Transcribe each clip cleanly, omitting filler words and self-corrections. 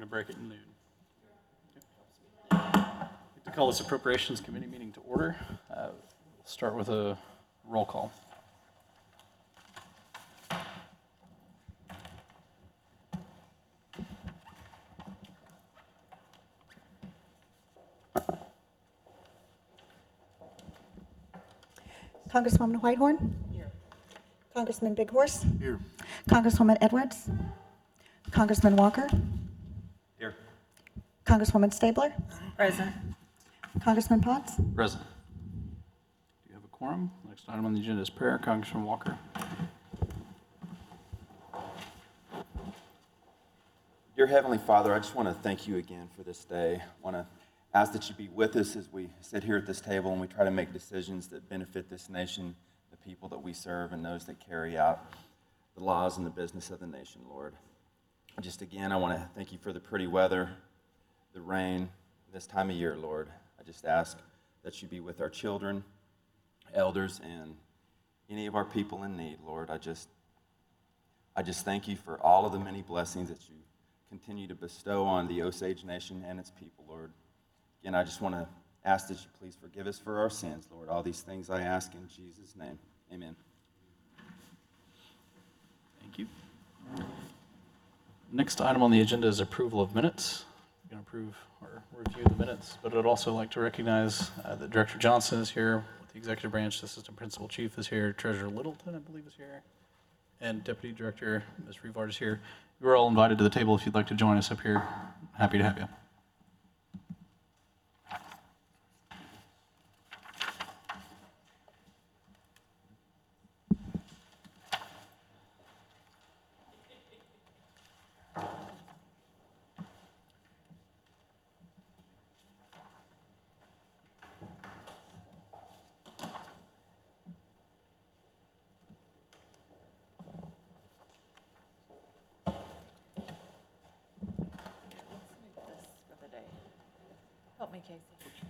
going to break at noon. I'd like to call this Appropriations Committee meeting to order. We'll start with a roll call. Congresswoman Whitehorn. Here. Congressman Big Horse. Here. Congresswoman Edwards. Congressman Walker. Here. Congresswoman Stabler. Present. Congressman Potts. Present. Do you have a quorum? Next item on the agenda is prayer. Congressman Walker. Dear Heavenly Father, I just want to thank you again for this day. I want to ask that you be with us as we sit here at this table and we try to make decisions that benefit this nation, the people that we serve, and those that carry out the laws and the business of the nation, Lord. Just again, I want to thank you for the pretty weather, the rain, this time of year, Lord. I just ask that you be with our children, elders, and any of our people in need, Lord. I just thank you for all of the many blessings that you continue to bestow on the Osage Nation and its people, Lord. Again, I just want to ask that you please forgive us for our sins, Lord. All these things I ask in Jesus' name. Amen. Thank you. Next item on the agenda is approval of minutes. We're going to approve or review the minutes, but I'd also like to recognize that Director Johnson is here with the executive branch, the Assistant Principal Chief is here, Treasurer Littleton, I believe, is here, and Deputy Director Ms. Rivard is here. You're all invited to the table if you'd like to join us up here. Happy to have you. Help me, Casey.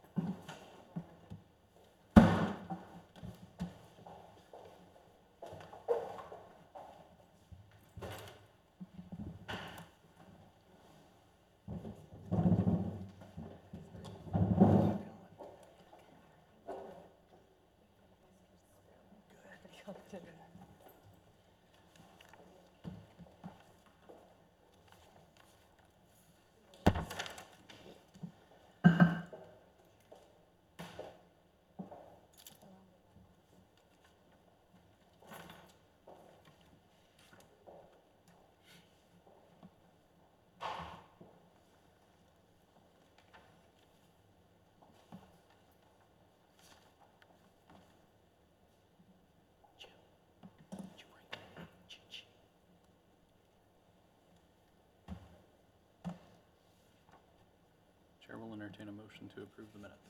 Chair will entertain a motion to approve the minutes.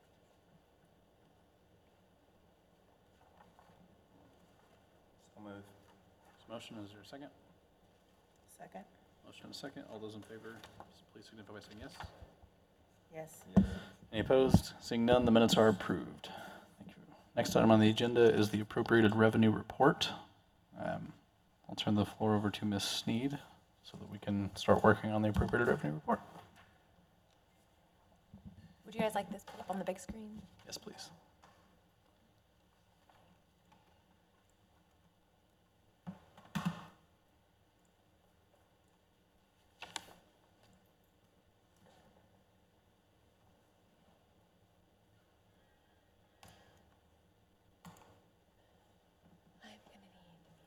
So move. Motion, is there a second? Second. Motion and a second. All those in favor, please signify by saying yes. Yes. Any opposed? Seeing none, the minutes are approved. Thank you. Next item on the agenda is the appropriated revenue report. I'll turn the floor over to Ms. Sneed so that we can start working on the appropriated revenue report. Would you guys like this put up on the big screen? Yes, please. I'm gonna need.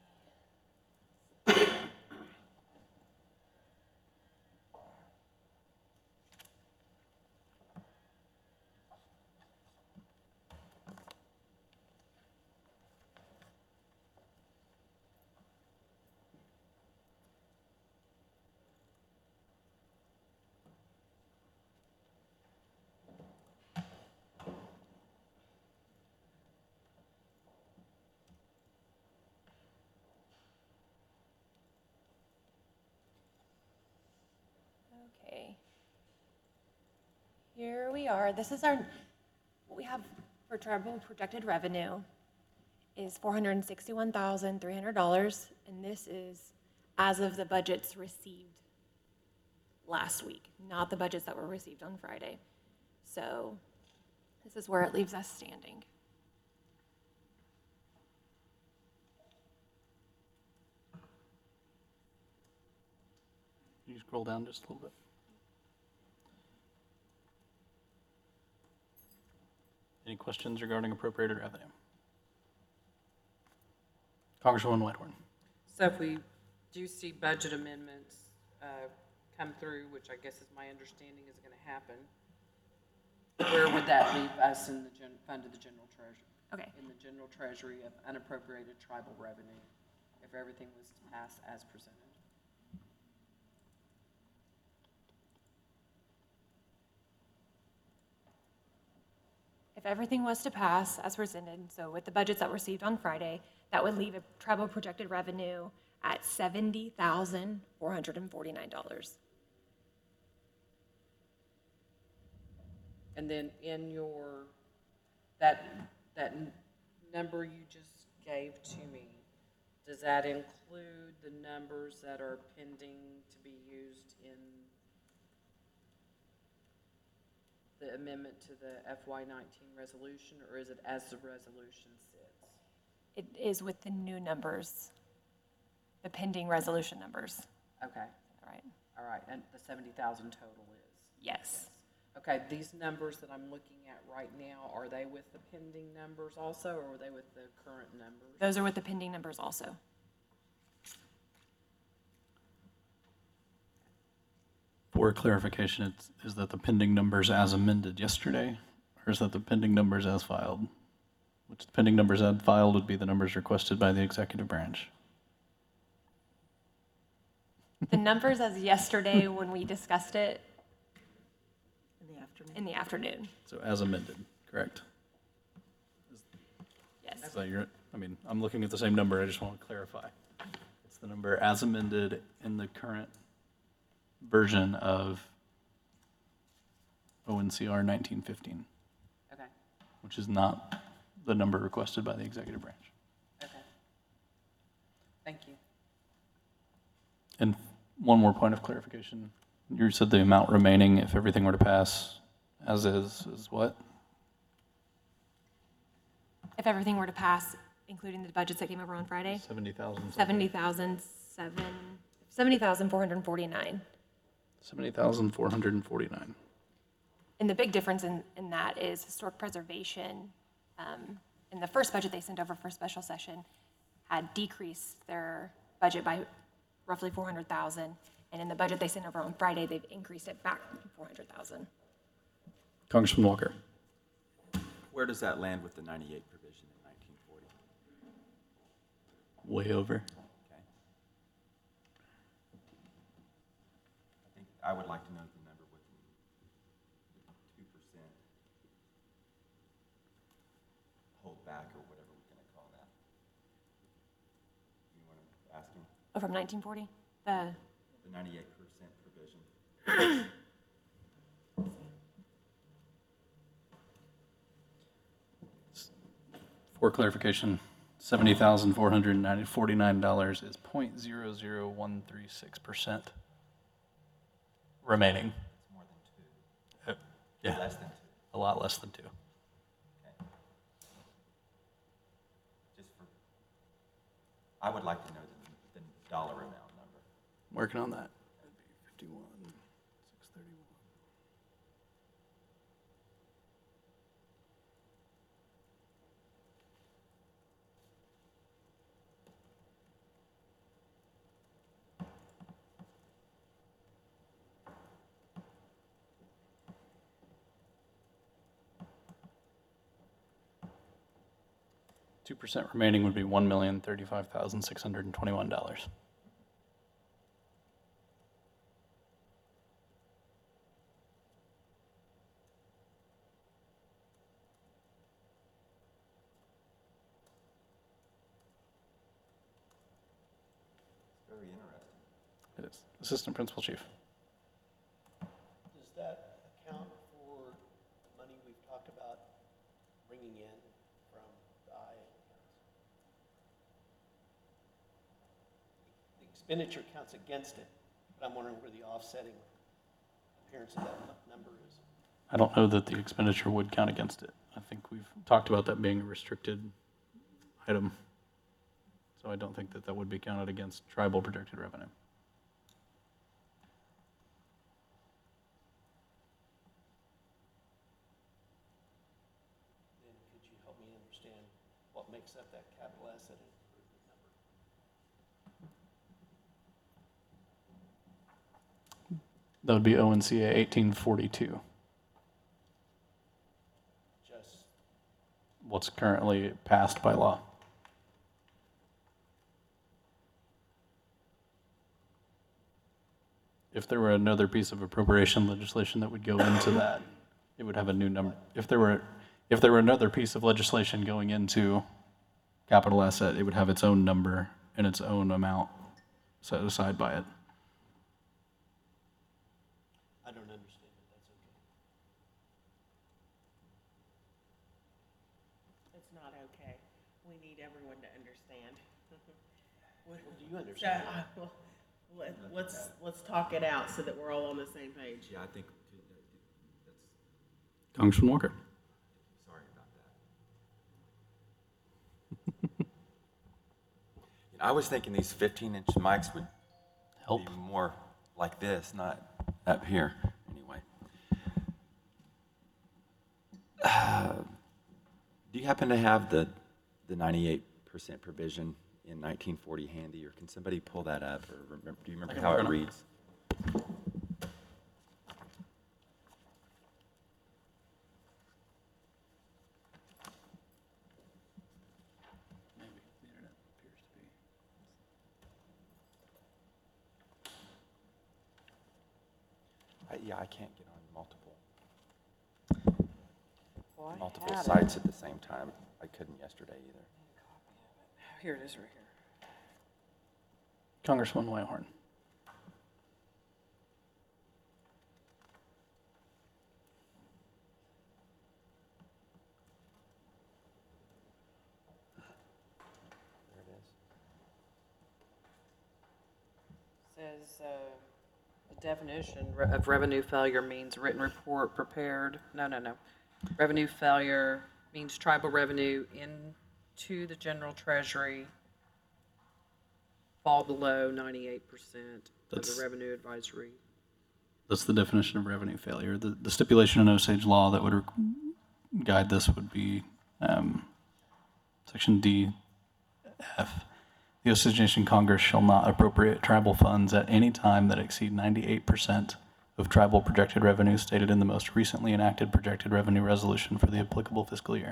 Okay. Here we are. This is what we have for tribal projected revenue is $461,300, and this is as of the budgets received last week, not the budgets that were received on Friday. So this is where it leaves us standing. Can you scroll down just a little bit? Any questions regarding appropriated revenue? Congresswoman Whitehorn. So if we do see budget amendments come through, which I guess is my understanding is going to happen, where would that leave us in the fund of the general treasury? Okay. In the general treasury of unappropriated tribal revenue, if everything was to pass as presented? If everything was to pass as presented, so with the budgets that were received on Friday, that would leave a tribal projected revenue at $70,449. And then in your, that number you just gave to me, does that include the numbers that are pending to be used in the amendment to the FY19 resolution, or is it as the resolution sits? It is with the new numbers, the pending resolution numbers, Okay, right? all right, and the 70,000 total is? Yes. Okay, these numbers that I'm looking at right now, are they with the pending numbers also, or are they with the current numbers? Those are with the pending numbers also. For clarification, is that the pending numbers as amended yesterday, or is that the pending numbers as filed? Which the pending numbers as filed would be the numbers requested by the executive branch. The numbers as yesterday when we discussed it in the afternoon. So as amended, correct? Yes. So I'm looking at the same number, I just want to clarify. It's the number as amended in the current version of ONCR 1915, Okay, which is not the number requested by the executive branch. okay. Thank you. And one more point of clarification. You said the amount remaining, if everything were to pass as is what? If everything were to pass, including the budgets that came over on Friday, 70,000. 70,449. 70,449. And the big difference in that is historic preservation, in the first budget they sent over for special session, had decreased their budget by roughly 400,000. And in the budget they sent over on Friday, they've increased it back 400,000. Congressman Walker. Where does that land with the 98 provision in 1940? Way over. Okay. I think I would like to know the number with the 2% hold back or whatever we're going to call that. You want to ask him? Oh, from 1940? The 98% provision. For clarification, $70,449 is 0.00136% remaining. It's more than 2. Yeah, Less than 2. a lot less than 2. Okay. Just for, I would like to know the dollar amount number. Working on that. That'd be 51, 631. $2% remaining would be $1,035,621. Very interesting. It is. Assistant Principal Chief. Does that account for the money we've talked about bringing in from the IA accounts? The expenditure counts against it, but I'm wondering where the offsetting appearance of that number is. I don't know that the expenditure would count against it. I think we've talked about that being a restricted item. So I don't think that that would be counted against tribal projected revenue. Then could you help me understand what makes up that capital asset improvement number? That would be ONCA 1842, Just, what's currently passed by law. If there were another piece of appropriation legislation that would go into that, it would have a new number. If there were another piece of legislation going into capital asset, it would have its own number and its own amount set aside by it. I don't understand it, that's okay. It's not okay. We need everyone to understand. Well, do you So, understand? well, let's talk it out so that we're all on the same page. Yeah, I think Congressman Walker. sorry about that. I was thinking these 15-inch mics would Help. be more like this, not up here, anyway. Do you happen to have the 98% provision in 1940 handy, or can somebody pull that up, or remember, do you remember how it reads? Yeah, I can't get on Well, I multiple had it. sites at the same time. I couldn't yesterday either. Here it is right here. Congressman Whitehorn. There it is. Says, the definition of revenue failure means written report prepared, no. Revenue failure means tribal revenue into the general treasury fall below 98% of That's- the revenue advisory. That's the definition of revenue failure. The stipulation in Osage law that would guide this would be Section D, F. The Osage Nation Congress shall not appropriate tribal funds at any time that exceed 98% of tribal projected revenue stated in the most recently enacted projected revenue resolution for the applicable fiscal year.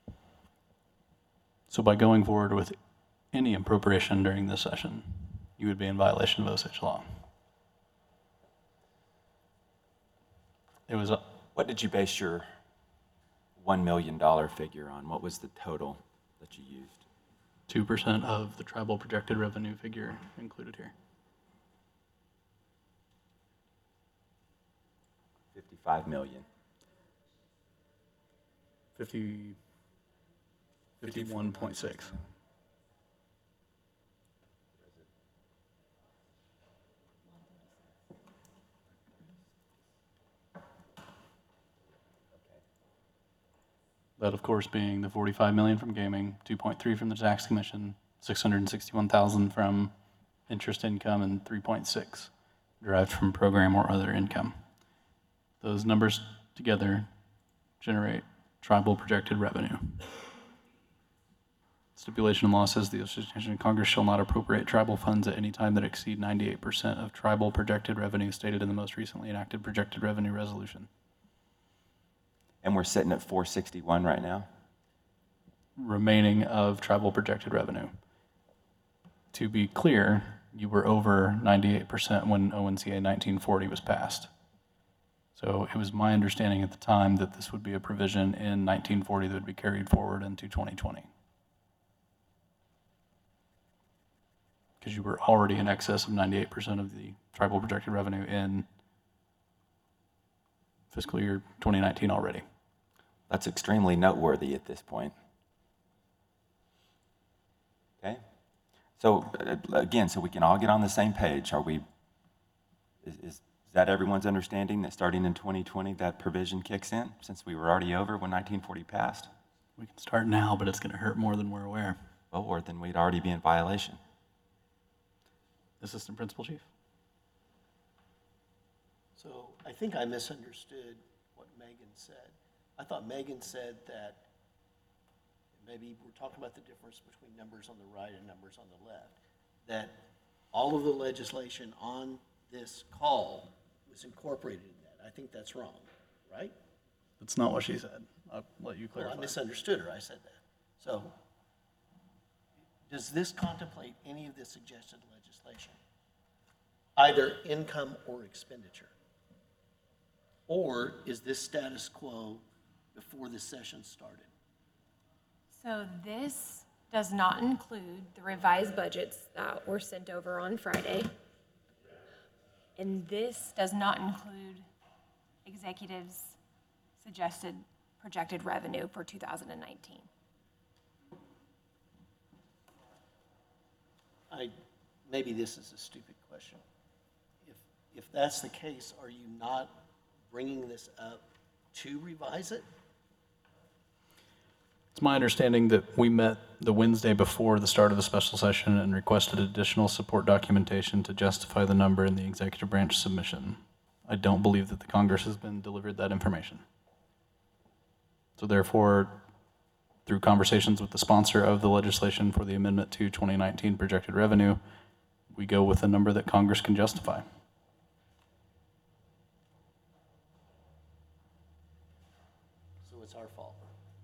So by going forward with any appropriation during this session, you would be in violation of Osage law. It was What did you base your $1 million figure on? What was the total that you used? 2% of the tribal projected revenue figure included here. 55 million. 51.6. That, of course, being the 45 million from gaming, 2.3 from the tax commission, 661,000 from interest income, and 3.6 derived from program or other income. Those numbers together generate tribal projected revenue. Stipulation in law says the Osage Nation Congress shall not appropriate tribal funds at any time that exceed 98% of tribal projected revenue stated in the most recently enacted projected revenue resolution. And we're sitting at 461 right now? Remaining of tribal projected revenue. To be clear, you were over 98% when ONCA 1940 was passed. So it was my understanding at the time that this would be a provision in 1940 that would be carried forward into 2020. Because you were already in excess of 98% of the tribal projected revenue in fiscal year 2019 already. That's extremely noteworthy at this point. Okay? So again, so we can all get on the same page, are we, is that everyone's understanding, that starting in 2020, that provision kicks in, since we were already over when 1940 passed? We can start now, but it's going to hurt more than we're aware. Well, or then we'd already be in violation. Assistant Principal Chief? So I think I misunderstood what Megan said. I thought Megan said that maybe we're talking about the difference between numbers on the right and numbers on the left, that all of the legislation on this call was incorporated in that. I think that's wrong, right? That's not what she said. I'll let you Well, clarify. I misunderstood her, I said that. So, does this contemplate any of the suggested legislation? Either income or expenditure? Or is this status quo before the session started? So this does not include the revised budgets that were sent over on Friday. And this does not include executives' suggested projected revenue for 2019. Maybe this is a stupid question. If that's the case, are you not bringing this up to revise it? It's my understanding that we met the Wednesday before the start of the special session and requested additional support documentation to justify the number in the executive branch submission. I don't believe that the Congress has been delivered that information. So therefore, through conversations with the sponsor of the legislation for the amendment to 2019 projected revenue, we go with a number that Congress can justify. So it's our fault.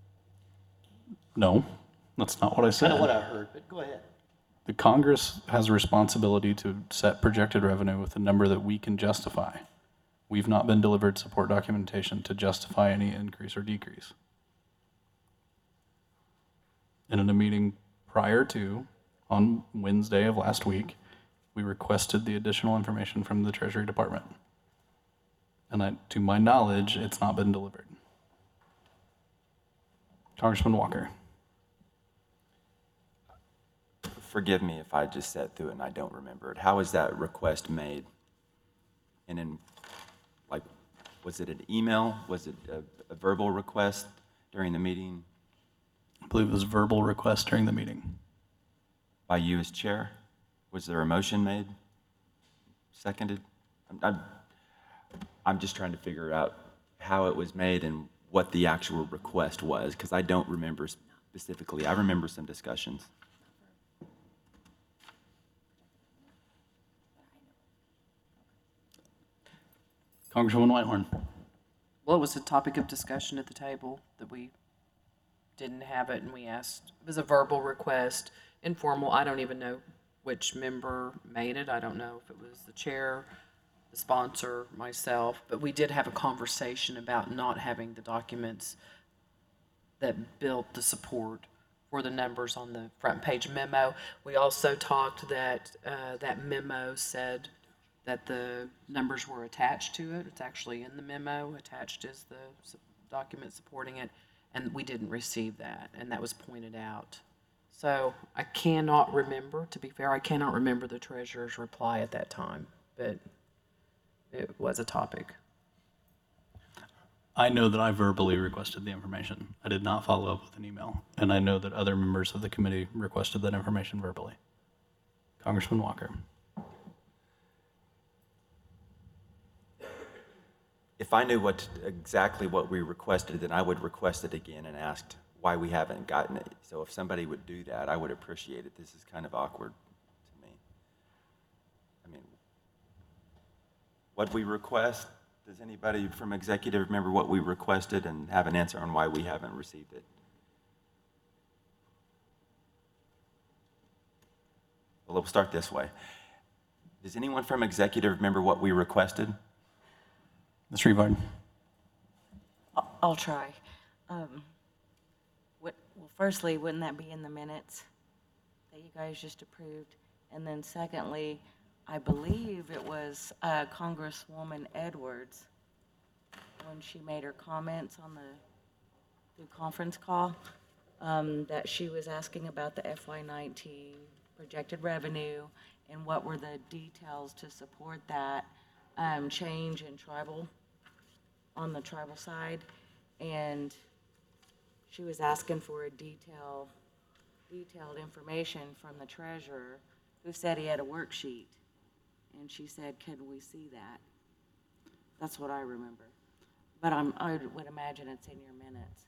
No, that's not what I said. Kind of what I heard, but go ahead. The Congress has a responsibility to set projected revenue with a number that we can justify. We've not been delivered support documentation to justify any increase or decrease. And in a meeting prior to, on Wednesday of last week, we requested the additional information from the Treasury Department. And to my knowledge, it's not been delivered. Congressman Walker. Forgive me if I just sat through it and I don't remember it. How was that request made? And in, like, was it an email? Was it a verbal request during the meeting I believe it was a verbal request during the meeting. by you as chair? Was there a motion made? Seconded? I'm just trying to figure out how it was made and what the actual request was, because I don't remember specifically. I remember some discussions. Congresswoman Whitehorn. Well, it was a topic of discussion at the table that we didn't have it, and we asked, it was a verbal request, informal. I don't even know which member made it. I don't know if it was the chair, the sponsor, myself, but we did have a conversation about not having the documents that built the support for the numbers on the front page memo. We also talked that that memo said that the numbers were attached to it. It's actually in the memo, attached is the document supporting it, and we didn't receive that, and that was pointed out. So I cannot remember, to be fair, I cannot remember the treasurer's reply at that time, but it was a topic. I know that I verbally requested the information. I did not follow up with an email. And I know that other members of the committee requested that information verbally. Congressman Walker. If I knew exactly what we requested, then I would request it again and ask why we haven't gotten it. So if somebody would do that, I would appreciate it. This is kind of awkward to me. I mean, what we request, does anybody from executive remember what we requested and have an answer on why we haven't received it? Well, we'll start this way. Does anyone from executive remember what we requested? Ms. Rivard. I'll try. Well, firstly, wouldn't that be in the minutes that you guys just approved? And then secondly, I believe it was Congresswoman Edwards when she made her comments on the conference call, that she was asking about the FY19 projected revenue and what were the details to support that. change in tribal, on the tribal side, and she was asking for a detailed information from the treasurer, who said he had a worksheet. And she said, could we see that? That's what I remember. But I would imagine it's in your minutes.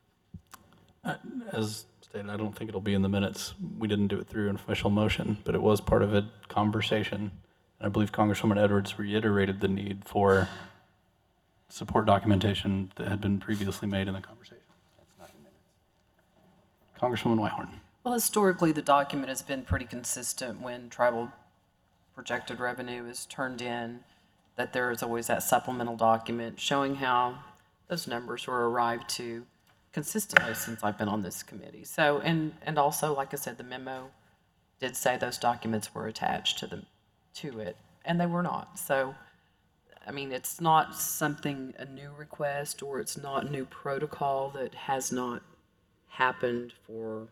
As stated, I don't think it'll be in the minutes. We didn't do it through an official motion, but it was part of a conversation. And I believe Congresswoman Edwards reiterated the need for support documentation that had been previously made in the conversation. Congresswoman Whitehorn. Well, historically, the document has been pretty consistent when tribal projected revenue is turned in, that there is always that supplemental document showing how those numbers were arrived to consistently since I've been on this committee. So, and also, like I said, the memo did say those documents were attached to it, and they were not. So, I mean, it's not something, a new request, or it's not new protocol that has not happened for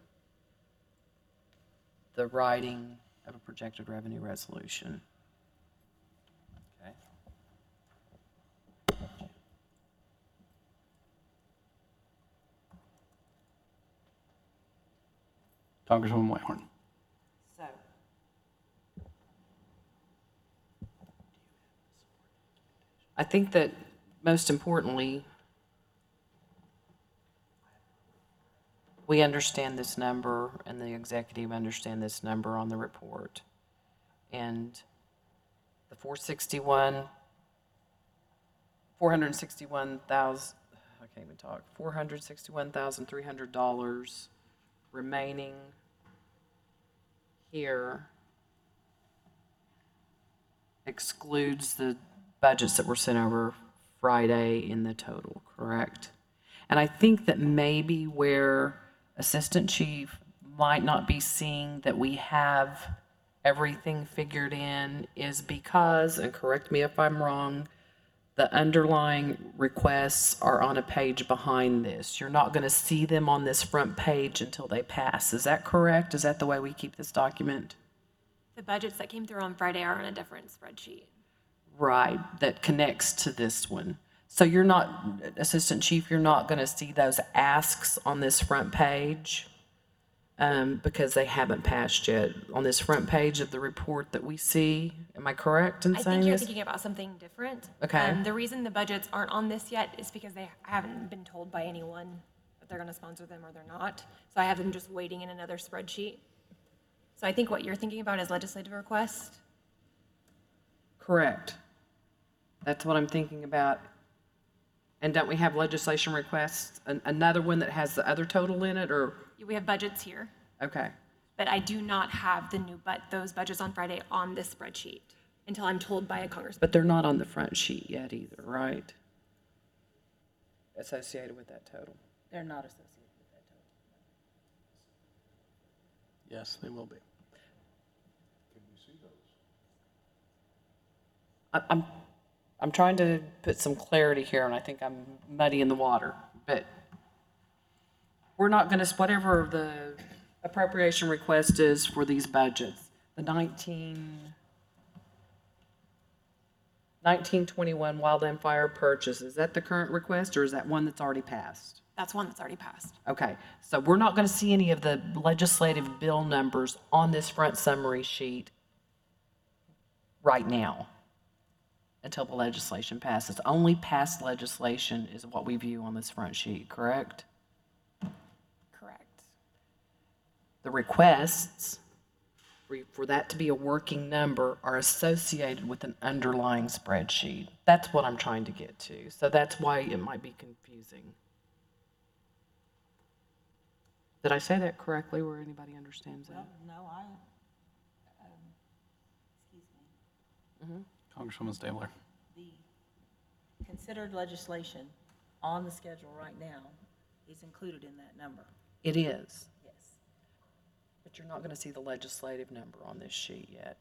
the writing of a projected revenue resolution. Okay. Congresswoman Whitehorn. So, I think that most importantly, we understand this number and the executive understand this number on the report. And the 461,300 remaining here excludes the budgets that were sent over Friday in the total, correct? And I think that maybe where Assistant Chief might not be seeing that we have everything figured in is because, and correct me if I'm wrong, the underlying requests are on a page behind this. You're not going to see them on this front page until they pass. Is that correct? Is that the way we keep this document? The budgets that came through on Friday are on a different spreadsheet. Right, that connects to this one. So you're not, Assistant Chief, you're not going to see those asks on this front page because they haven't passed yet. On this front page of the report that we see, am I correct in I saying think you're this? thinking about something different. Okay. The reason the budgets aren't on this yet is because they haven't been told by anyone that they're going to sponsor them or they're not. So I have them just waiting in another spreadsheet. So I think what you're thinking about is legislative request. Correct. That's what I'm thinking about. And don't we have legislation requests, another one that has the other total in it, or? We have budgets here, Okay, but I do not have those budgets on Friday on this spreadsheet until I'm told by a congressman. but they're not on the front sheet yet either, right? Associated with that total. they're not associated with that total. Yes, they will be. I'm trying to put some clarity here, and I think I'm muddying the water, but we're not going to, whatever the appropriation request is for these budgets, the 1921 wildland fire purchase, is that the current request, or is that one that's already passed? That's one that's already passed. Okay, so we're not going to see any of the legislative bill numbers on this front summary sheet right now until the legislation passes. Only passed legislation is what we view on this front sheet, correct? Correct. The requests for that to be a working number are associated with an underlying spreadsheet. That's what I'm trying to get to. So that's why it might be confusing. Did I say that correctly where anybody understands that? No, Congresswoman Stabler. The considered legislation on the schedule right now is included in that number. It is, Yes. but you're not going to see the legislative number on this sheet yet.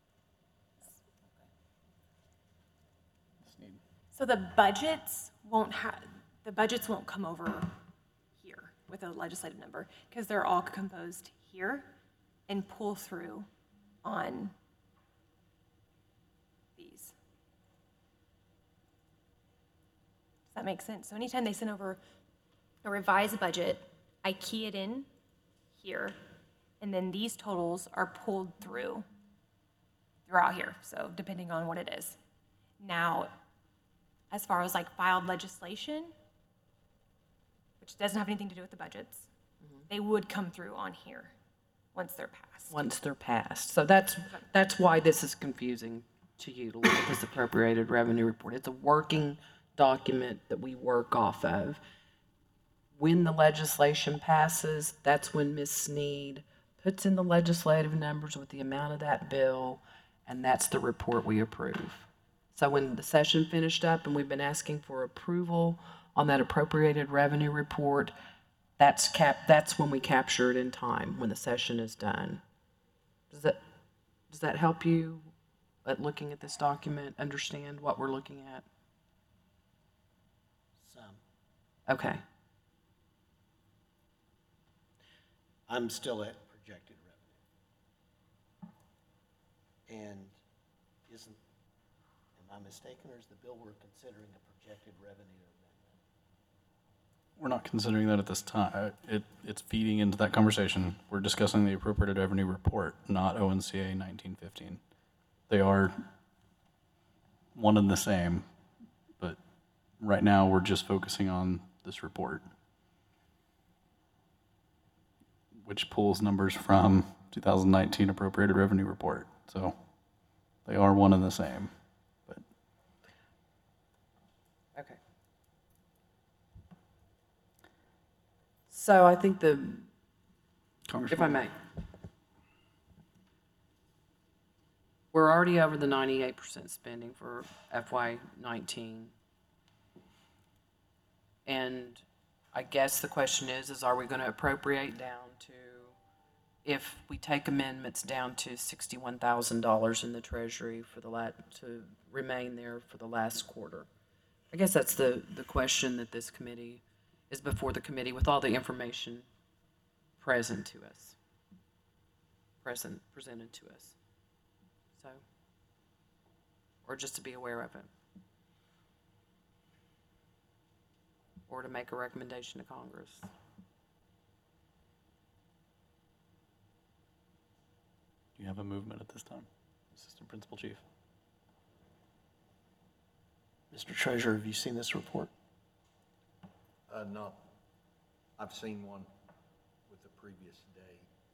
So the budgets won't come over here with a legislative number because they're all composed here and pull through on these. that makes sense. So anytime they send over a revised budget, I key it in here, and then these totals are pulled throughout here, so depending on what it is. Now, as far as like filed legislation, which doesn't have anything to do with the budgets, they would come through on here once they're passed. Once they're passed. So that's why this is confusing to you to look at this appropriated revenue report. It's a working document that we work off of. When the legislation passes, that's when Ms. Sneed puts in the legislative numbers with the amount of that bill, and that's the report we approve. So when the session finished up and we've been asking for approval on that appropriated revenue report, that's when we capture it in time, when the session is done. Does that help you at looking at this document, understand what we're looking at? Some. Okay. I'm still at projected revenue. And am I mistaken, or is the bill we're considering a projected revenue amendment? We're not considering that at this time. It's feeding into that conversation. We're discussing the appropriated revenue report, not ONCA 1915. They are one and the same, but right now we're just focusing on this report, which pulls numbers from 2019 appropriated revenue report. So they are one and the same. But Okay. So I think if I may, we're already over the 98% spending for FY19. And I guess the question is are we going to appropriate down to, if we take amendments down to $61,000 in the Treasury to remain there for the last quarter? I guess that's the question that this committee is before the committee with all the information presented to us. So, or just to be aware of it. Or to make a recommendation to Congress. do you have a movement at this time, Assistant Principal Chief? Mr. Treasurer, have you seen this report? No, I've seen one with the previous day.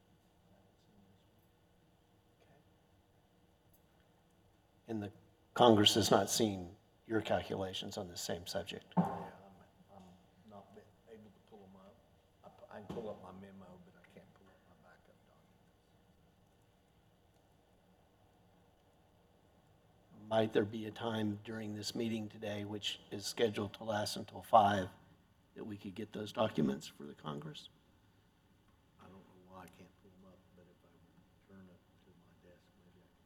And the Congress has not seen your calculations on the same subject. Yeah, I'm not been able to pull them up. I can pull up my memo, but I can't pull up my backup documents. Might there be a time during this meeting today, which is scheduled to last until 5, that we could get those documents for the Congress? I don't know why I can't pull them up, but if I return it to my desk, maybe I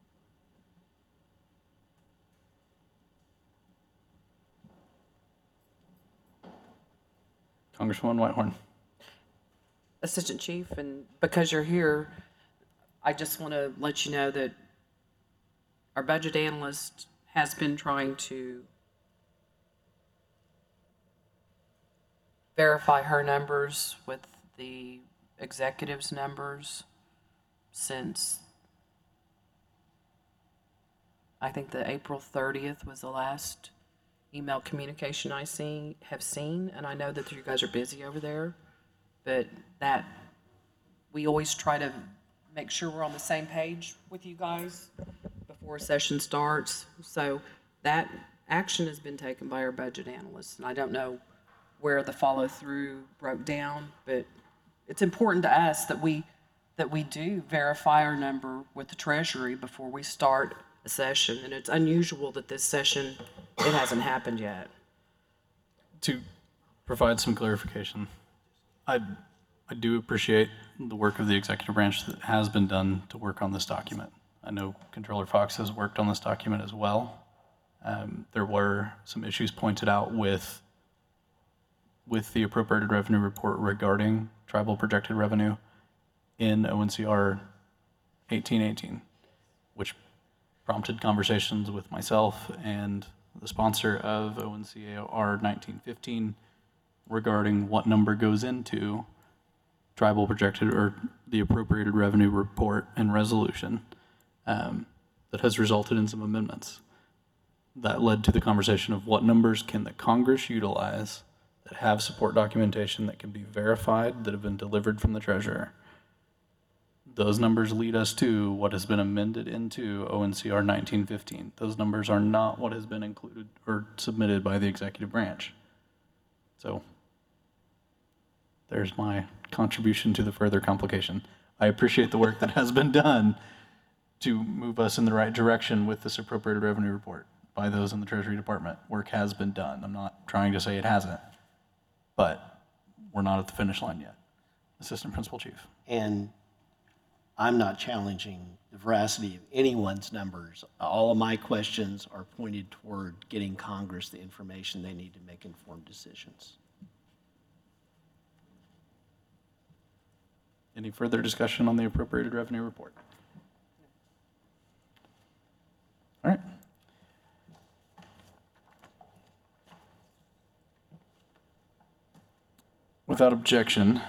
can. Congresswoman Whitehorn. Assistant Chief, and because you're here, I just want to let you know that our budget analyst has been trying to verify her numbers with the executive's numbers since I think the April 30th was the last email communication I have seen, and I know that you guys are busy over there, but that we always try to make sure we're on the same page with you guys before a session starts. So that action has been taken by our budget analysts, and I don't know where the follow-through broke down, but it's important to us that we do verify our number with the Treasury before we start a session, and it's unusual that this session, it hasn't happened yet. To provide some clarification, I do appreciate the work of the executive branch that has been done to work on this document. I know Controller Fox has worked on this document as well. There were some issues pointed out with the appropriated revenue report regarding tribal projected revenue in ONCR 1818, which prompted conversations with myself and the sponsor of ONCAR 1915, regarding what number goes into tribal projected or the appropriated revenue report and resolution, that has resulted in some amendments. That led to the conversation of what numbers can the Congress utilize that have support documentation that can be verified, that have been delivered from the treasurer. Those numbers lead us to what has been amended into ONCR 1915. Those numbers are not what has been included or submitted by the executive branch. So there's my contribution to the further complication. I appreciate the work that has been done to move us in the right direction with this appropriated revenue report by those in the Treasury Department. Work has been done. I'm not trying to say it hasn't, but we're not at the finish line yet. Assistant Principal Chief. And I'm not challenging the veracity of anyone's numbers. All of my questions are pointed toward getting Congress the information they need to make informed decisions. Any further discussion on the appropriated revenue report? All right. Without objection,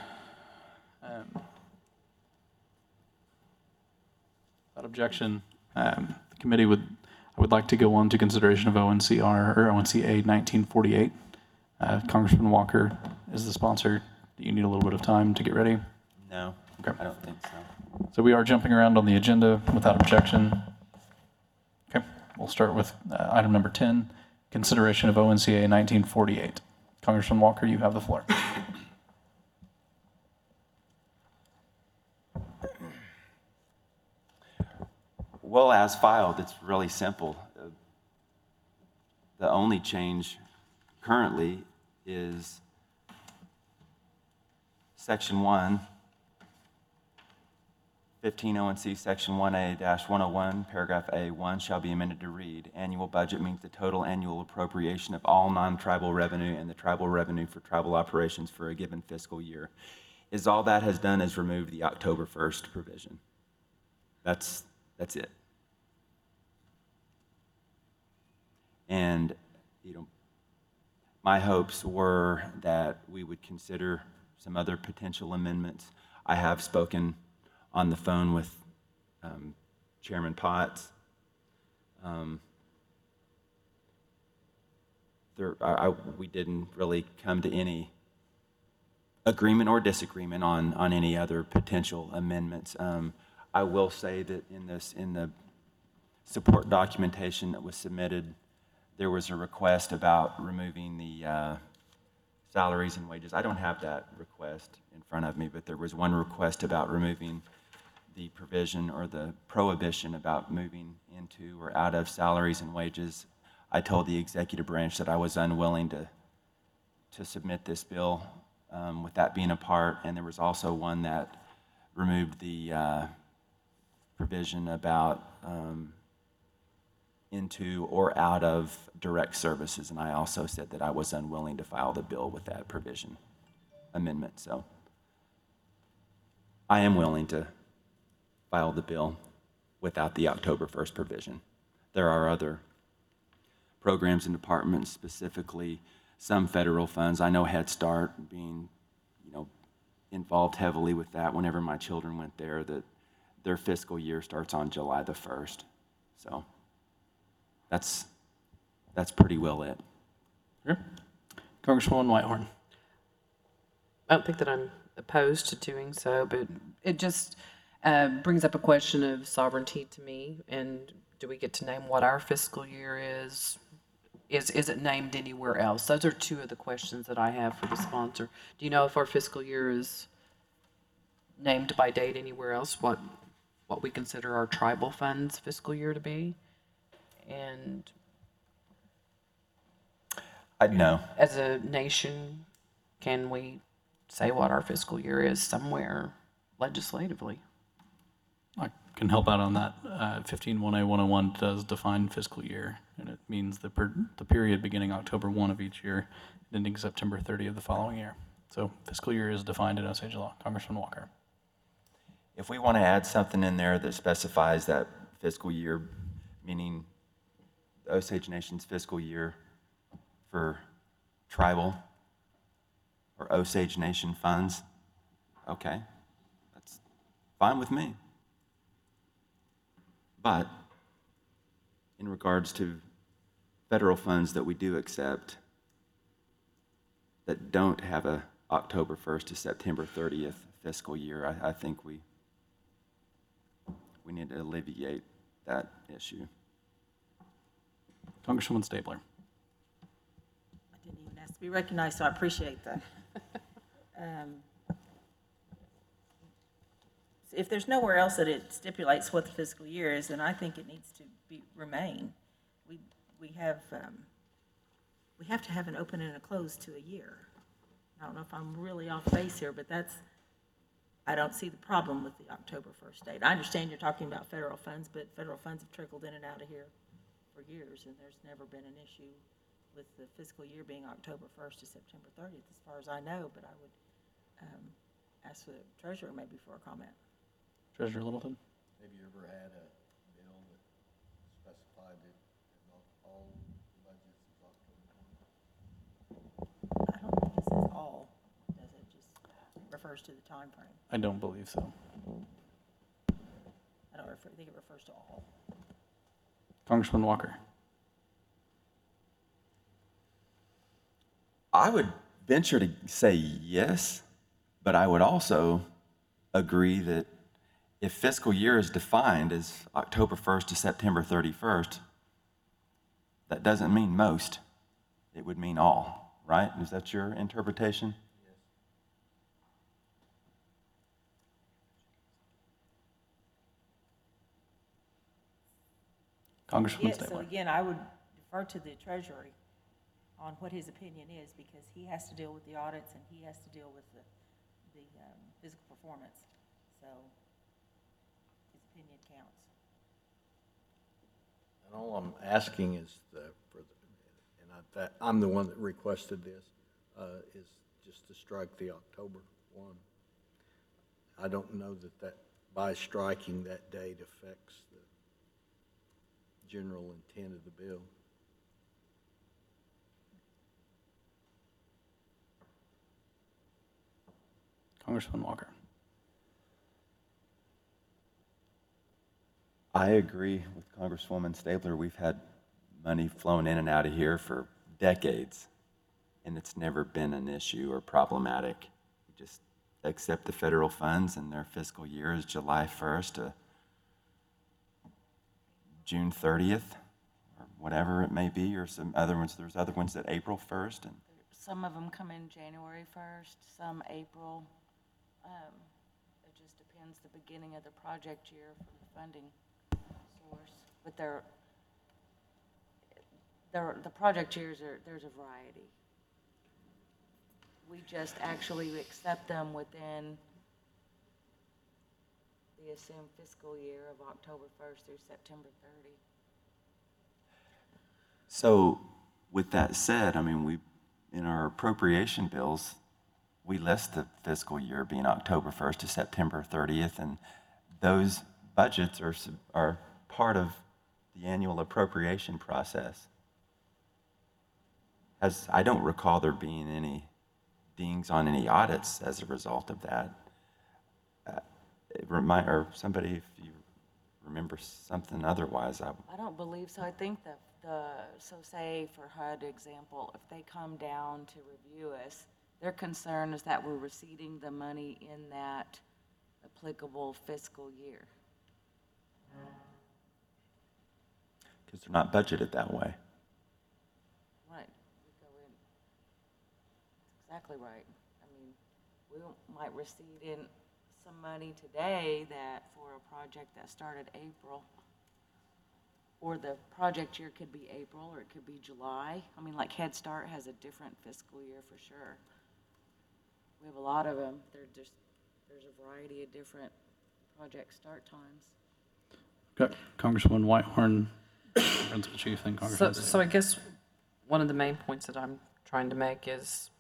the committee I would like to go on to consideration of ONCR or ONCA 1948. Congressman Walker is the sponsor. Do you need a little bit of time to get ready? No, Okay. I don't think so. So we are jumping around on the agenda without objection. Okay, we'll start with item number 10, consideration of ONCA 1948. Congressman Walker, you have the floor. Well, as filed, it's really simple. The only change currently is Section 1, 15 ONC Section 1A-101, paragraph A1 shall be amended to read, annual budget means the total annual appropriation of all non-tribal revenue and the tribal revenue for tribal operations for a given fiscal year. Is all that has done is remove the October 1st provision. That's it. And, my hopes were that we would consider some other potential amendments. I have spoken on the phone with Chairman Potts. We didn't really come to any agreement or disagreement on any other potential amendments. I will say that in the support documentation that was submitted, there was a request about removing the salaries and wages. I don't have that request in front of me, but there was one request about removing the provision or the prohibition about moving into or out of salaries and wages. I told the executive branch that I was unwilling to submit this bill with that being a part, and there was also one that removed the provision about into or out of direct services, and I also said that I was unwilling to file the bill with that provision amendment. So I am willing to file the bill without the October 1st provision. There are other programs and departments, specifically some federal funds. I know Head Start being, involved heavily with that. Whenever my children went there, that their fiscal year starts on July the 1st. So that's pretty well it. Okay. Congresswoman Whitehorn. I don't think that I'm opposed to doing so, but it just brings up a question of sovereignty to me. And do we get to name what our fiscal year is? Is it named anywhere else? Those are two of the questions that I have for the sponsor. Do you know if our fiscal year is named by date anywhere else? What we consider our tribal funds fiscal year to be? And No. as a nation, can we say what our fiscal year is somewhere legislatively? I can help out on that. 15-1A-101 does define fiscal year, and it means the period beginning October 1 of each year and ending September 30 of the following year. So fiscal year is defined in Osage law. Congressman Walker. If we want to add something in there that specifies that fiscal year, meaning the Osage Nation's fiscal year for tribal or Osage Nation funds, okay, that's fine with me. But in regards to federal funds that we do accept that don't have a October 1st to September 30th fiscal year, I think we need to alleviate that issue. Congresswoman Stabler. I didn't even ask to be recognized, so I appreciate that. If there's nowhere else that it stipulates what the fiscal year is, then I think it needs to remain. We have to have an open and a close to a year. I don't know if I'm really off base here, but I don't see the problem with the October 1st date. I understand you're talking about federal funds, but federal funds have trickled in and out of here for years, and there's never been an issue with the fiscal year being October 1st to September 30th, as far as I know, but I would ask the treasurer maybe for a comment. Treasurer Littleton. Have you ever had a bill that specified that all budgets is October 1? I don't think it says all, does it? Just refers to the time frame. I don't believe so. I think it refers to all. Congressman Walker. I would venture to say yes, but I would also agree that if fiscal year is defined as October 1st to September 31st, that doesn't mean most. It would mean all, right? Is that your interpretation? Congresswoman Yeah, so Stabler. again, I would defer to the treasury on what his opinion is, because he has to deal with the audits and he has to deal with the physical performance. So his opinion counts. And all I'm asking is I'm the one that requested this, is just to strike the October 1. I don't know that by striking that date affects the general intent of the bill. Congressman Walker. I agree with Congresswoman Stabler. We've had money flown in and out of here for decades, and it's never been an issue or problematic. We just accept the federal funds, and their fiscal year is July 1st to June 30th, or whatever it may be, or some other ones. There's other ones that April 1st. And Some of them come in January 1st, some April. It just depends the beginning of the project year from the funding source. But the project years, there's a variety. We just actually accept them within the assumed fiscal year of October 1st through September 30. so with that said, I mean, in our appropriation bills, we list the fiscal year being October 1st to September 30th, and those budgets are part of the annual appropriation process. I don't recall there being any dings on any audits as a result of that. Or somebody, if you remember something otherwise, I don't believe so. I think so say for HUD example, if they come down to review us, their concern is that we're receiving the money in that applicable fiscal year. because they're not budgeted that way. Right, we go in, that's exactly right. I mean, we might receive in some money today that for a project that started April, or the project year could be April, or it could be July. I mean, like Head Start has a different fiscal year for sure. We have a lot of them. There's a variety of different project start times. Got Congresswoman Whitehorn, Principal Chief, then Congressman. So I guess one of the main points that I'm trying to make is,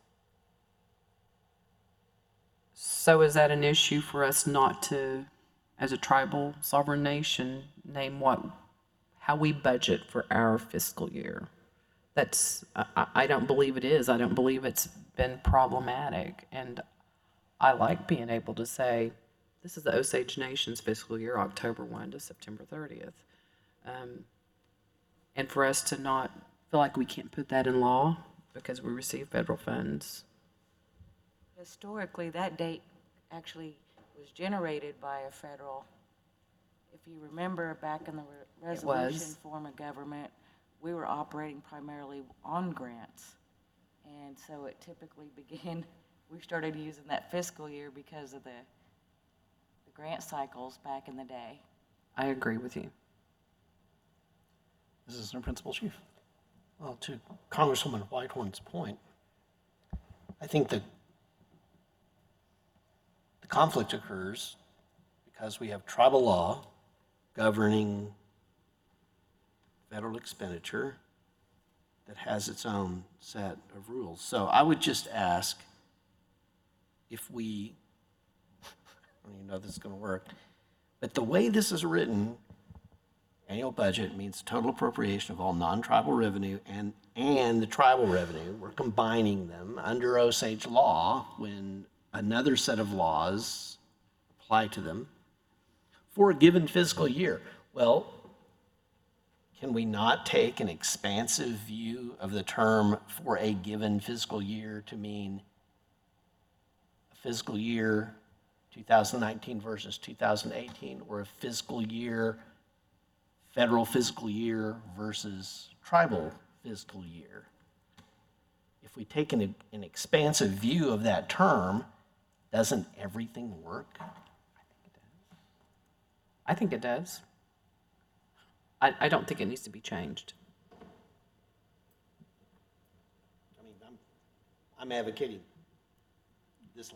so is that an issue for us not to, as a tribal sovereign nation, name what how we budget for our fiscal year. I don't believe it is. I don't believe it's been problematic. And I like being able to say, this is the Osage Nation's fiscal year, October 1 to September 30th. And for us to not feel like we can't put that in law because we receive federal funds. Historically, that date actually was generated by a federal, if you remember back in the resolution form of government, we were operating primarily on grants. And so it typically began, we started using that fiscal year because of the grant cycles back in the day. I agree with you. Assistant Principal Chief. Well, to Congresswoman Whitehorn's point, I think that the conflict occurs because we have tribal law governing federal expenditure that has its own set of rules. So I would just ask if we, I don't even know if this is going to work, but the way this is written, annual budget means total appropriation of all non-tribal revenue and the tribal revenue. We're combining them under Osage law when another set of laws apply to them for a given fiscal year. Well, can we not take an expansive view of the term for a given fiscal year to mean a fiscal year 2019 versus 2018, or a fiscal year, federal fiscal year versus tribal fiscal year? If we take an expansive view of that term, doesn't everything work? I think it does. I don't think it needs to be changed. I mean, I'm advocating this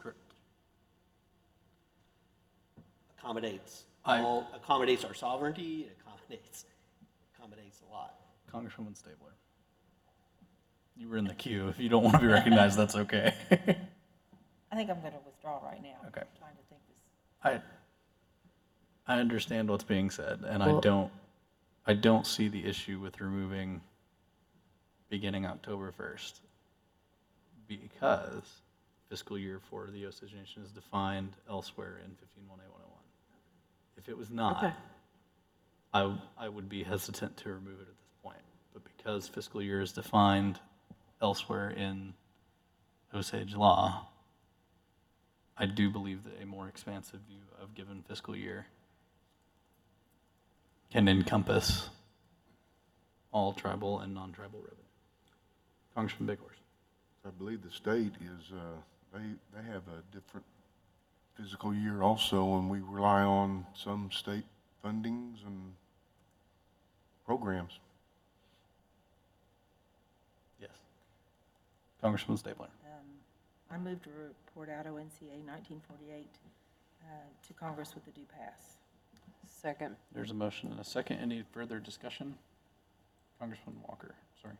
accommodates accommodates our sovereignty, it accommodates a lot. Congresswoman Stabler. You were in the queue. If you don't want to be recognized, that's okay. I think I'm going to withdraw right now. Okay. I'm trying to think this. I understand what's being said, and Well- I don't see the issue with removing beginning October 1st, because fiscal year for the Osage Nation is defined elsewhere in 15-1A-101. If it was not, Okay. I would be hesitant to remove it at this point. But because fiscal year is defined elsewhere in Osage law, I do believe that a more expansive view of given fiscal year can encompass all tribal and non-tribal revenue. Congressman Bighorse. I believe the state is, they have a different fiscal year also, and we rely on some state fundings and programs. Yes. Congressman Stabler. I move to report out ONCA 1948 to Congress with the due pass. Second. There's a motion and a second. Any further discussion? Congressman Walker, sorry.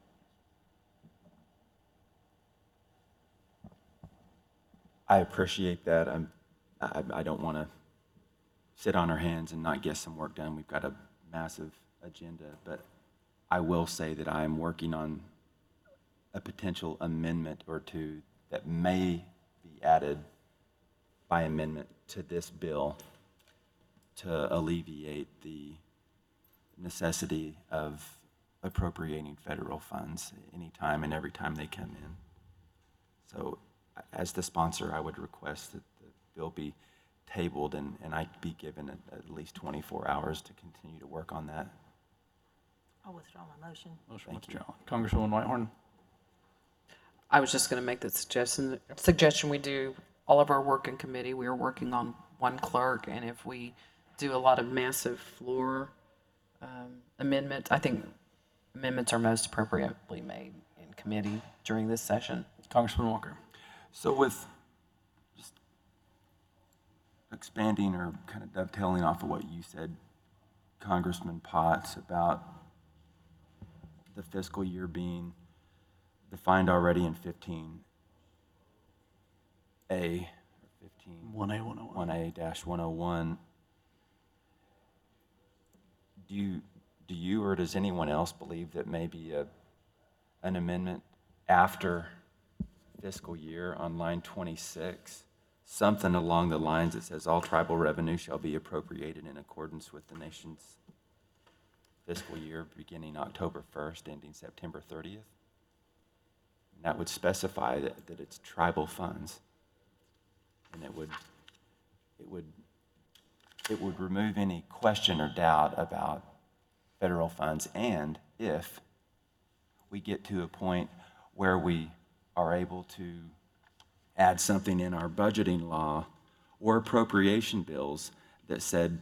I appreciate that. I don't want to sit on our hands and not get some work done. We've got a massive agenda, but I will say that I am working on a potential amendment or two that may be added by amendment to this bill to alleviate the necessity of appropriating federal funds anytime and every time they come in. So as the sponsor, I would request that the bill be tabled and I be given at least 24 hours to continue to work on that. I'll withdraw my motion. Motion Thank you. withdrawn. Congresswoman Whitehorn. I was just going to make the suggestion we do all of our work in committee. We are working on one clerk, and if we do a lot of massive floor amendments, I think amendments are most appropriately made in committee during this session. Congressman Walker. So with just expanding or kind of dovetailing off of what you said, Congressman Potts, about the fiscal year being defined already in 15A, or 1A101. 1A-101, do do you or does anyone else believe that maybe an amendment after fiscal year on line 26, something along the lines that says all tribal revenue shall be appropriated in accordance with the nation's fiscal year beginning October 1st, ending September 30th? And that would specify that it's tribal funds. And it would remove any question or doubt about federal funds. And if we get to a point where we are able to add something in our budgeting law or appropriation bills that said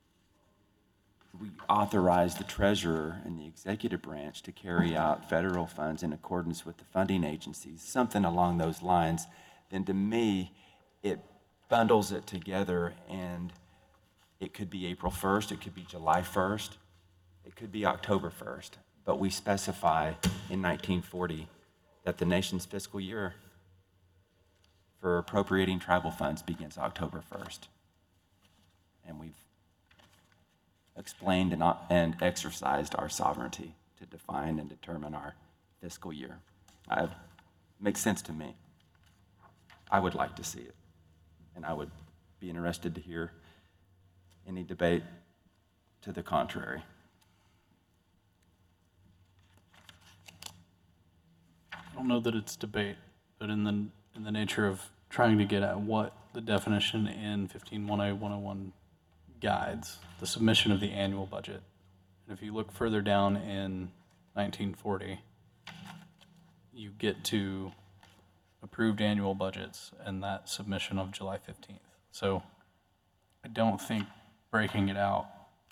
we authorize the treasurer and the executive branch to carry out federal funds in accordance with the funding agencies, something along those lines, then to me, it bundles it together, and it could be April 1st, it could be July 1st, it could be October 1st, but we specify in 1940 that the nation's fiscal year for appropriating tribal funds begins October 1st. And we've explained and exercised our sovereignty to define and determine our fiscal year. Makes sense to me. I would like to see it, and I would be interested to hear any debate to the contrary. I don't know that it's debate, but in the nature of trying to get at what the definition in 15-1A-101 guides, the submission of the annual budget. And if you look further down in 1940, you get to approved annual budgets and that submission of July 15th. So I don't think breaking it out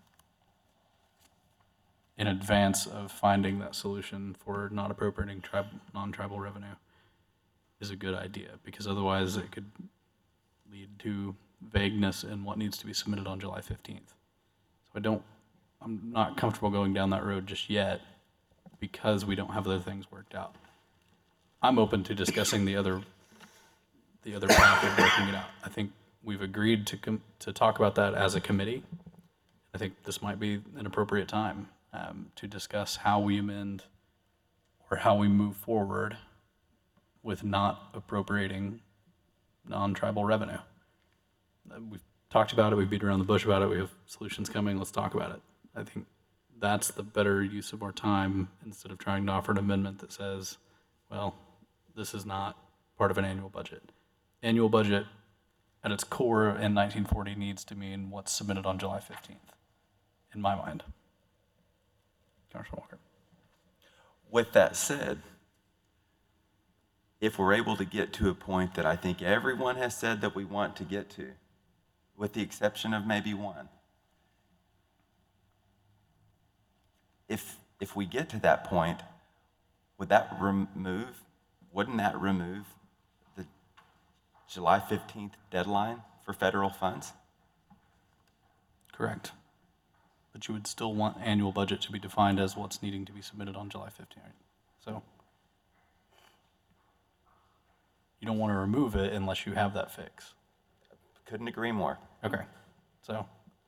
in advance of finding that solution for not appropriating non-tribal revenue is a good idea, because otherwise it could lead to vagueness in what needs to be submitted on July 15th. So I'm not comfortable going down that road just yet because we don't have other things worked out. I'm open to discussing the other path of working it out. I think we've agreed to talk about that as a committee. I think this might be an appropriate time to discuss how we amend or how we move forward with not appropriating non-tribal revenue. We've talked about it, we've beat around the bush about it, we have solutions coming, let's talk about it. I think that's the better use of our time instead of trying to offer an amendment that says, well, this is not part of an annual budget. Annual budget at its core in 1940 needs to mean what's submitted on July 15th, in my mind. Councilor Walker. With that said, if we're able to get to a point that I think everyone has said that we want to get to, with the exception of maybe one, if we get to that point, wouldn't that remove the July 15th deadline for federal funds? Correct. But you would still want annual budget to be defined as what's needing to be submitted on July 15th. Right? So you don't want to remove it unless you have that fix. Couldn't agree more. Okay. So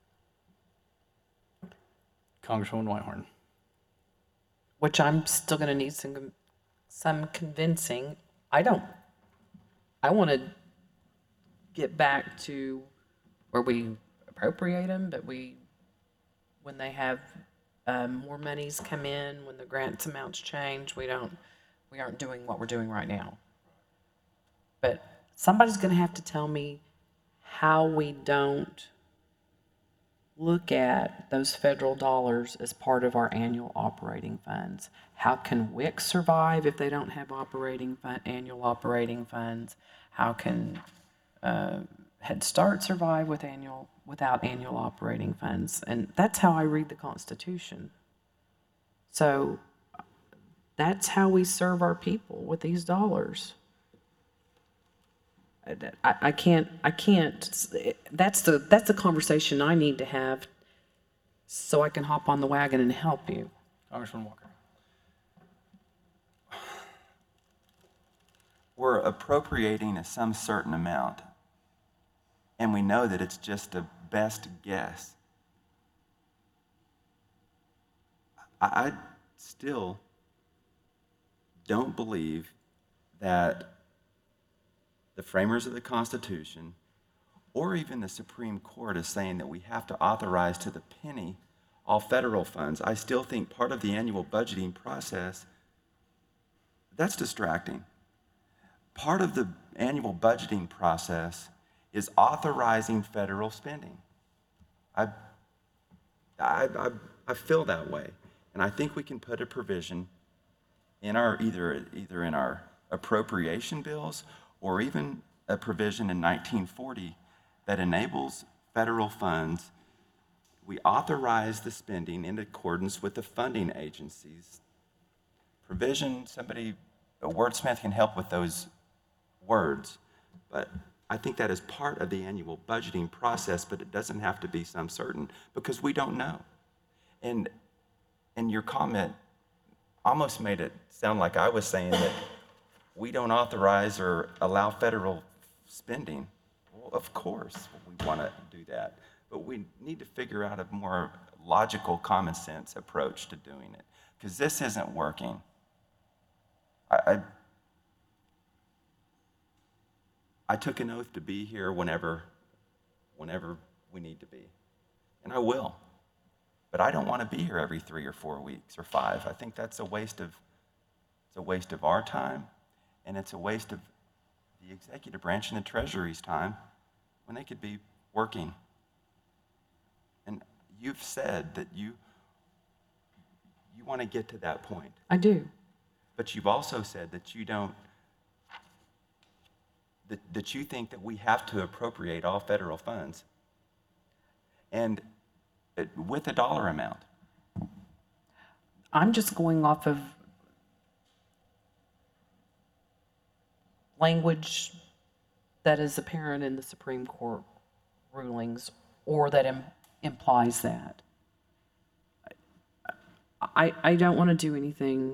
Congresswoman Whitehorn. Which I'm still going to need some convincing. I want to get back to where we appropriate them, but when they have more monies come in, when the grants amounts change, we aren't doing what we're doing right now. But somebody's going to have to tell me how we don't look at those federal dollars as part of our annual operating funds. How can WIC survive if they don't have annual operating funds? How can Head Start survive without annual operating funds? And that's how I read the Constitution. So that's how we serve our people with these dollars. I can't, that's the conversation I need to have so I can hop on the wagon and help you. Congressman Walker. We're appropriating some certain amount, and we know that it's just a best guess. I still don't believe that the framers of the Constitution or even the Supreme Court is saying that we have to authorize to the penny all federal funds. I still think part of the annual budgeting process, that's distracting. Part of the annual budgeting process is authorizing federal spending. I feel that way. And I think we can put a provision in our, either in our appropriation bills or even a provision in 1940 that enables federal funds. We authorize the spending in accordance with the funding agencies. Provision, a wordsmith can help with those words, but I think that is part of the annual budgeting process, but it doesn't have to be some certain, because we don't know. And your comment almost made it sound like I was saying that we don't authorize or allow federal spending. Well, of course we want to do that, but we need to figure out a more logical, common sense approach to doing it, because this isn't working. I took an oath to be here whenever we need to be, and I will. But I don't want to be here every 3 or 4 weeks or 5. I think that's a waste of our time, and it's a waste of the executive branch and the Treasury's time when they could be working. And you've said that you want to get to that point. I do. But you've also said that you don't, that you think that we have to appropriate all federal funds, and with a dollar amount. I'm just going off of language that is apparent in the Supreme Court rulings, or that implies that. I don't want to do anything.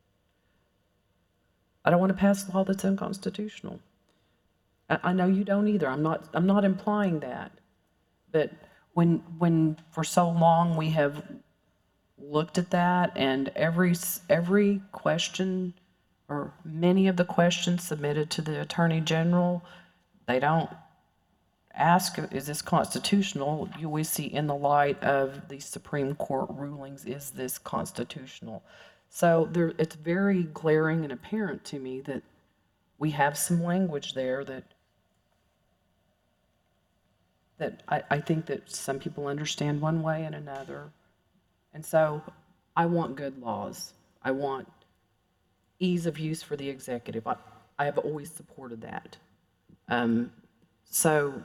I don't want to pass a law that's unconstitutional. I know you don't either. I'm not implying that. But when for so long we have looked at that, and every question, or many of the questions submitted to the Attorney General, they don't ask, is this constitutional? You always see, in the light of the Supreme Court rulings, is this constitutional? So it's very glaring and apparent to me that we have some language there that I think that some people understand one way and another. And so I want good laws. I want ease of use for the executive. I have always supported that. So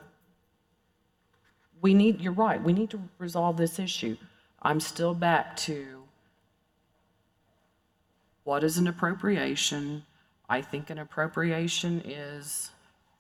you're right, we need to resolve this issue. I'm still back to, what is an appropriation? I think an appropriation is,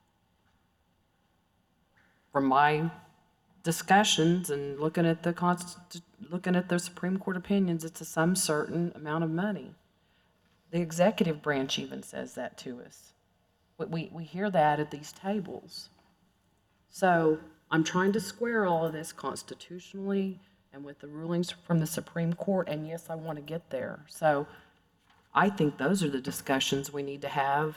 from my discussions and looking at the Supreme Court opinions, it's some certain amount of money. The executive branch even says that to us. We hear that at these tables. So I'm trying to square all of this constitutionally and with the rulings from the Supreme Court, and yes, I want to get there. So I think those are the discussions we need to have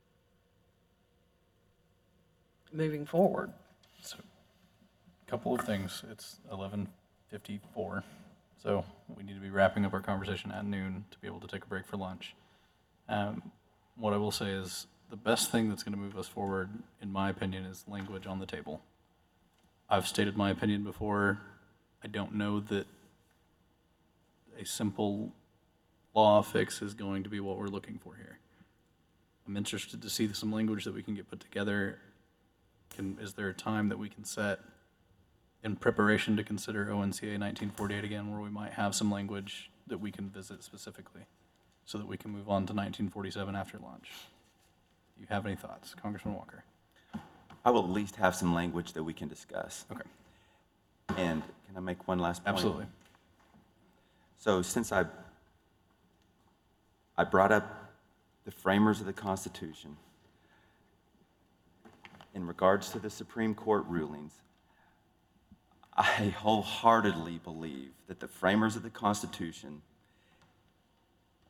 moving forward. So, a couple of things. It's 11:54, so we need to be wrapping up our conversation at noon to be able to take a break for lunch. What I will say is the best thing that's going to move us forward, in my opinion, is language on the table. I've stated my opinion before. I don't know that a simple law fix is going to be what we're looking for here. I'm interested to see some language that we can get put together. Is there a time that we can set in preparation to consider ONCA 1948 again, where we might have some language that we can visit specifically, so that we can move on to 1947 after lunch? Do you have any thoughts, Congressman Walker? I will at least have some language that we can discuss. Okay. And can I make one last point? Absolutely. So since I brought up the framers of the Constitution, in regards to the Supreme Court rulings, I wholeheartedly believe that the framers of the Constitution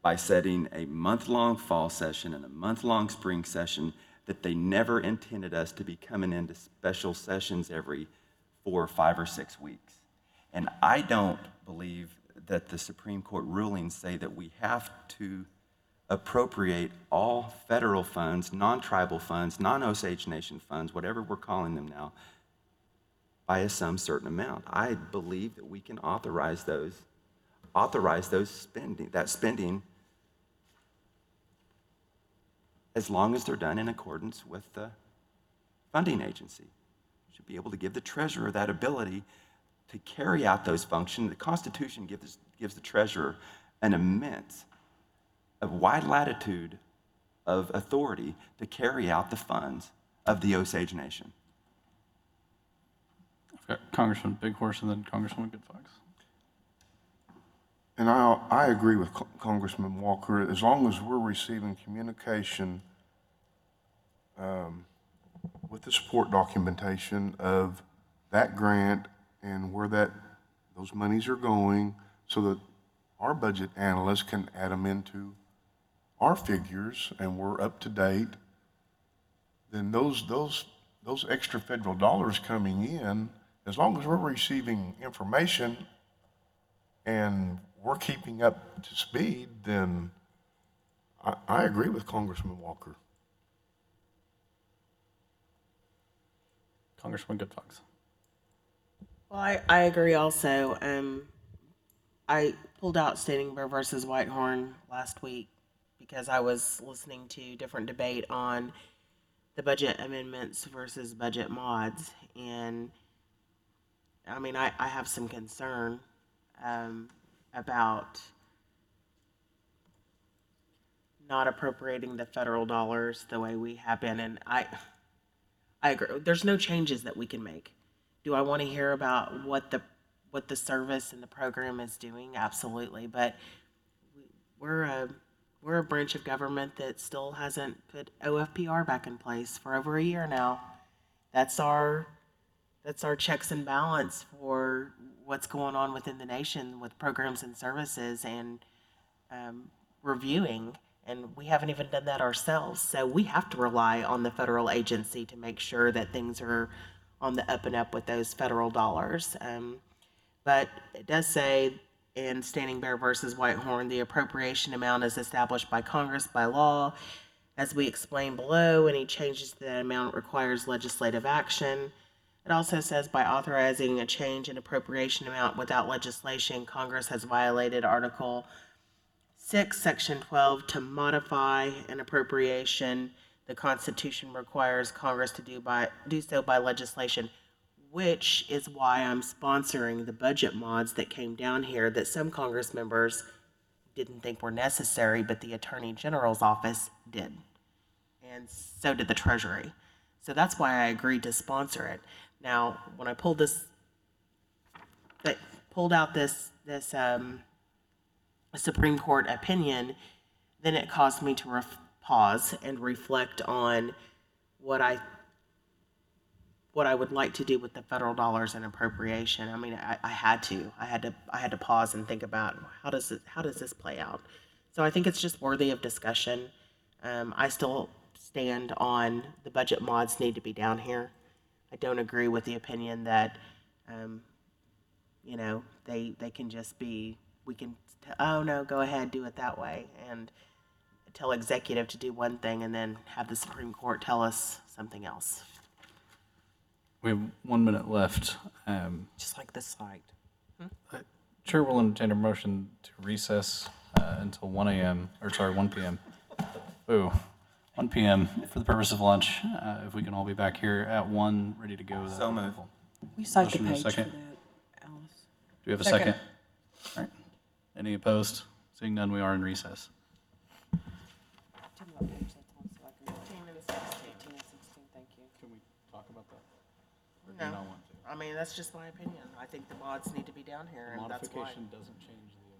by setting a month-long fall session and a month-long spring session that they never intended us to be coming into special sessions every 4, 5, or 6 weeks. And I don't believe that the Supreme Court rulings say that we have to appropriate all federal funds, non-tribal funds, non-Osage Nation funds, whatever we're calling them now, by a some certain amount. I believe that we can authorize those spending as long as they're done in accordance with the funding agency. Should be able to give the treasurer that ability to carry out those functions. The Constitution gives the treasurer an immense, a wide latitude of authority to carry out the funds of the Osage Nation. I've got Congressman Big Horse and then Congresswoman Good Fox. And I agree with Congressman Walker. As long as we're receiving communication with the support documentation of that grant and where those monies are going, so that our budget analysts can add them into our figures and we're up to date, then those extra federal dollars coming in, as long as we're receiving information and we're keeping up to speed, then I agree with Congressman Walker. Congresswoman Good Fox. Well, I agree also. I pulled out Standing Bear versus Whitehorn last week because I was listening to different debate on the budget amendments versus budget mods. And I mean, I have some concern about not appropriating the federal dollars the way we have been. And I agree. There's no changes that we can make. Do I want to hear about what the service and the program is doing? Absolutely. But we're a branch of government that still hasn't put OFPR back in place for over a year now. That's our checks and balance for what's going on within the nation with programs and services and reviewing. And we haven't even done that ourselves. So we have to rely on the federal agency to make sure that things are on the up and up with those federal dollars. But it does say in Standing Bear versus Whitehorn, the appropriation amount is established by Congress by law. As we explained below, any changes to that amount requires legislative action. It also says by authorizing a change in appropriation amount without legislation, Congress has violated Article 6, Section 12 to modify an appropriation. The Constitution requires Congress to do so by legislation, which is why I'm sponsoring the budget mods that came down here that some Congress members didn't think were necessary, but the Attorney General's office did. And so did the Treasury. So that's why I agreed to sponsor it. Now, when I pulled out this Supreme Court opinion, then it caused me to pause and reflect on what I would like to do with the federal dollars and appropriation. I mean, I had to pause and think about how does this play out. So I think it's just worthy of discussion. I still stand on the budget mods need to be down here. I don't agree with the opinion that they can just be, oh no, go ahead, do it that way, and tell executive to do one thing and then have the Supreme Court tell us something else. We have 1 minute left. Just like this site. Chair will entertain a motion to recess until 1 p.m. Ooh, 1 p.m. for the purpose of lunch. If we can all be back here at 1, ready to go. So moved. We cite the Motion and a page for second. that, Alice. Do we have a second? All right. Any opposed? Seeing none, we are in recess. 18 and 16, thank you. Can we talk about that? Or do No. you not want to? I mean, that's just my opinion. I think the mods need to be down here, and that's why. Modification doesn't change the